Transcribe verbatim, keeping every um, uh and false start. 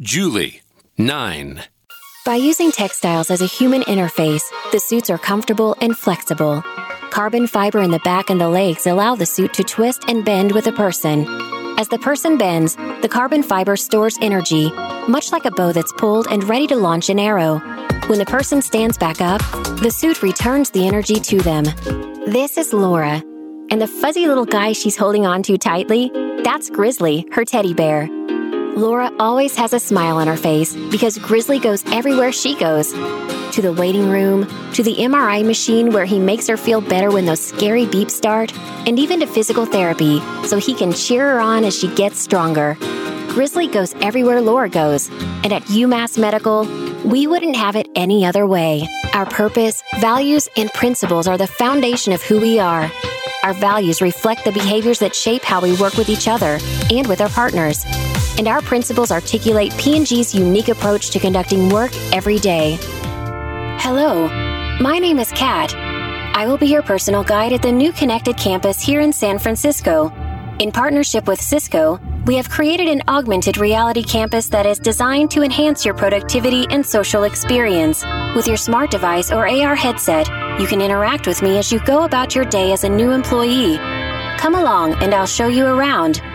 Julie, nine. By using textiles as a human interface, the suits are comfortable and flexible. Carbon fiber in the back and the legs allow the suit to twist and bend with a person. As the person bends, the carbon fiber stores energy, much like a bow that's pulled and ready to launch an arrow. When the person stands back up, the suit returns the energy to them. This is Laura. And the fuzzy little guy she's holding on to tightly, that's Grizzly, her teddy bear. Laura always has a smile on her face because Grizzly goes everywhere she goes. To the waiting room, to the M R I machine where he makes her feel better when those scary beeps start, and even to physical therapy so he can cheer her on as she gets stronger. Grizzly goes everywhere Laura goes, and at UMass Medical, we wouldn't have it any other way. Our purpose, values, and principles are the foundation of who we are. Our values reflect the behaviors that shape how we work with each other and with our partners. And our principles articulate P and G's unique approach to conducting work every day. Hello, my name is Kat. I will be your personal guide at the new Connected campus here in San Francisco. In partnership with Cisco, we have created an augmented reality campus that is designed to enhance your productivity and social experience. With your smart device or A R headset, you can interact with me as you go about your day as a new employee. Come along and I'll show you around.